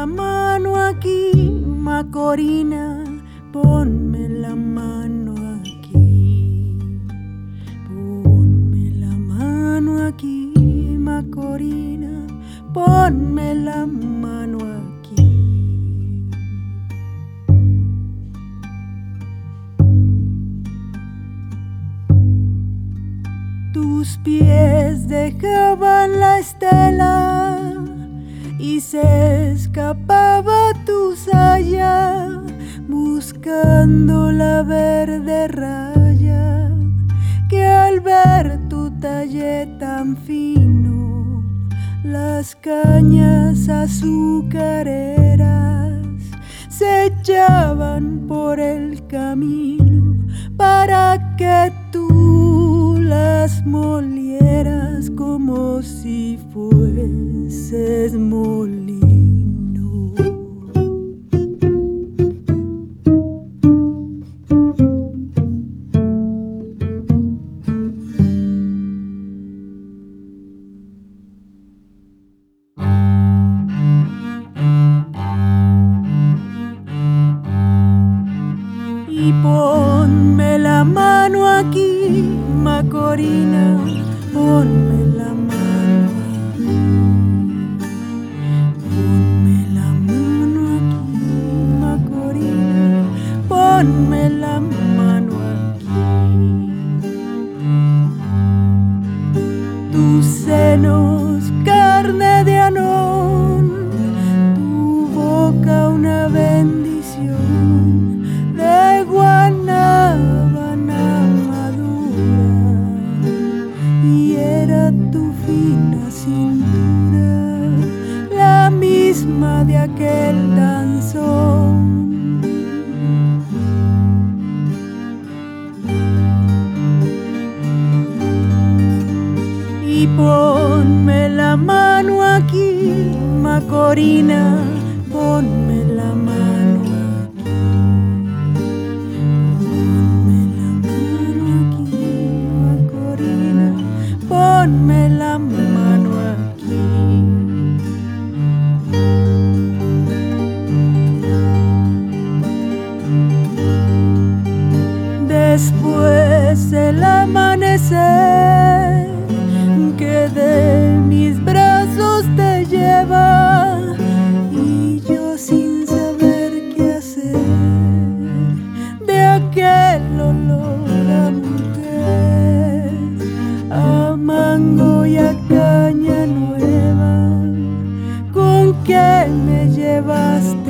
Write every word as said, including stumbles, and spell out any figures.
la mano aquí, Macorina, ponme la mano aquí. Ponme la mano aquí, Macorina, ponme la mano aquí. Tus pies dejaban la estela y se escapaba tu saya buscando la verde raya que al ver tu talle tan fino las cañas azucareras se echaban por el camino para que tú las molieras como si fueses molino. Y ponme la mano aquí, Macorina, ponme la mano aquí. Ponme la mano aquí, Macorina, ponme la mano aquí. Tus senos, carne de anón, tu boca una bendición de guanábana madura, y era tu fina cintura la misma de aquel danzón. Y ponme la mano aquí, Macorina, ponme la mano aquí. Ponme la mano aquí, Macorina, ponme la mano aquí. Después el amanecer que de mis brazos te lleva y yo sin saber qué hacer de aquel olor a mujer, a mango y a caña nueva con que me llevaste